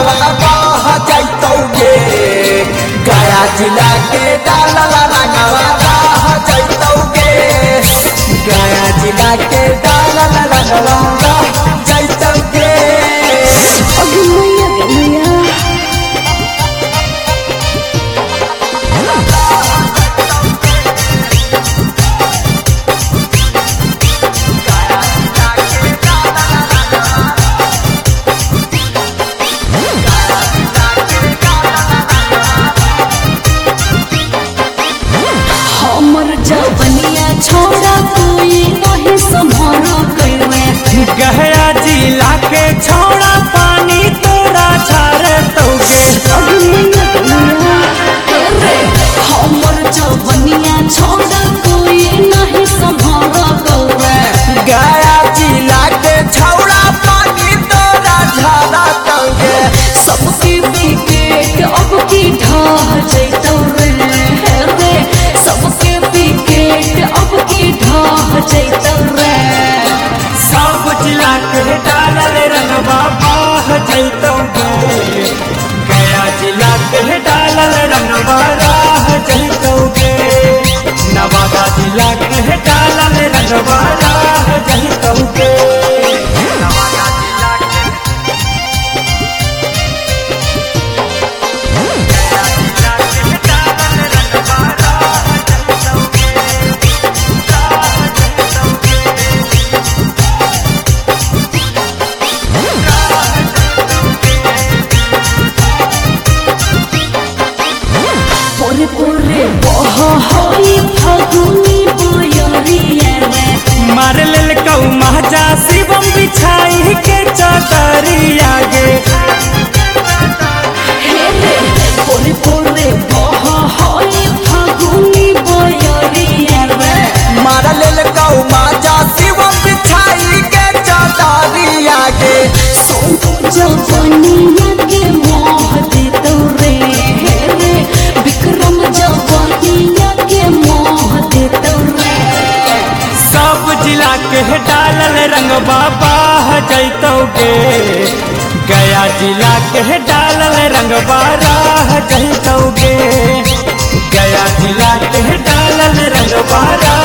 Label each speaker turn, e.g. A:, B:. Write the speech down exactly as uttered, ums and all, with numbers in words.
A: रंगवा बह जैतौगे गया जिला के डालल रंगवा बह जैतौगे गया जिला के डालल रंगवा बह जैतौगे
B: जवनिया छोड़ा कोई नहीं संभारा कइवे
C: गया जिला के छोड़ा पानी तोरा छारे तौगे
B: हमर जवनिया छोड़ा कोई नहीं संभारा कइवे
A: गया जिला के छोड़ा पानी तोरा छारा तौगे
B: सबके विकेट अब की ढह जैतौ रे रे सबके अब की ढह जैतौ रे
C: सब जिला के डालल रंगवा बह जैतौगे गया जिला के डालल रंगवा राह जैतौगे नवादा जिला के डालल रंगवा राह जैतौगे नवादा जिला के गया जिला के डालल रंगवा राह जैतौगे
B: पोरे पोरे बह होई फगुनी बयरिया रे
C: मार लेल कौ महजा शिवम बिछाई के चदरिया गे
B: हे रे पोरे पोरे बह होई फगुनी बयरिया रे
A: मार लेल कौ माजा शिवम बिछाई के चदरिया गे
B: जवनिया के मोह देतौ रे हे रे विक्रम जवनिया के मोह देतौ रे
C: सब जिला के डालल रंगवा बह जैतौगे गया जिला के डालल रंगवा राह जैतौगे गया जिला के डालल रंगवा राह